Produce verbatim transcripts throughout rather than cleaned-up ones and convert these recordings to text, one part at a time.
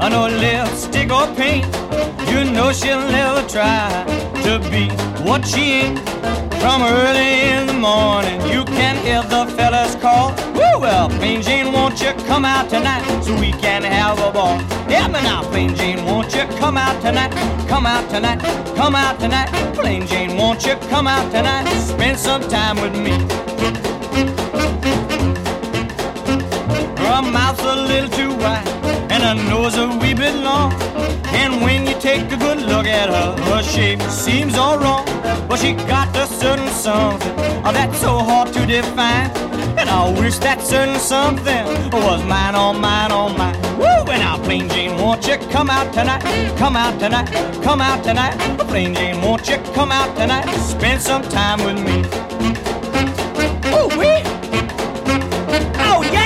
no lipstick or paint. You know she'll never try to be what she ain't. From early in the morning, you can hear the fellas call. Woo, well, Plain Jane, won't you come out tonight so we can have a ball? Yeah, but now, Plain Jane, won't you come out tonight? Come out tonight, come out tonight. Plain Jane, won't you come out tonight? Spend some time with me. Her mouth's a little too wide and her nose a wee bit long. And when you take a good look at her, her shape seems all wrong. But she got a certain something oh, that's so hard to define. And I wish that certain something was mine, oh mine, oh mine. Woo! And now, Plain Jane, won't you come out tonight? Come out tonight, come out tonight. Plain Jane, won't you come out tonight? Spend some time with me. Ooh, wee! Oh, yeah!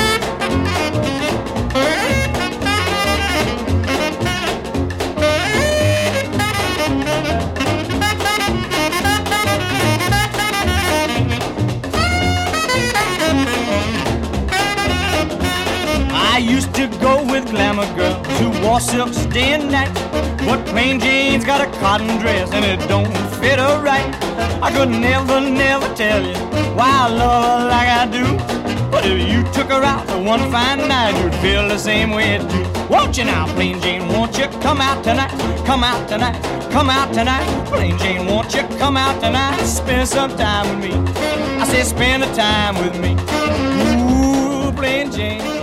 I used to go with glamour girls who wore silks day and night. But Plain Jane's got a cotton dress and it don't fit her right. I could never, never tell you why I love her like I do. But if you took her out for one fine night, you'd feel the same way too. Won't you now, Plain Jane, won't you come out tonight? Come out tonight, come out tonight. Plain Jane, won't you come out tonight? Spend some time with me. I said spend the time with me. Ooh, Plain Jane.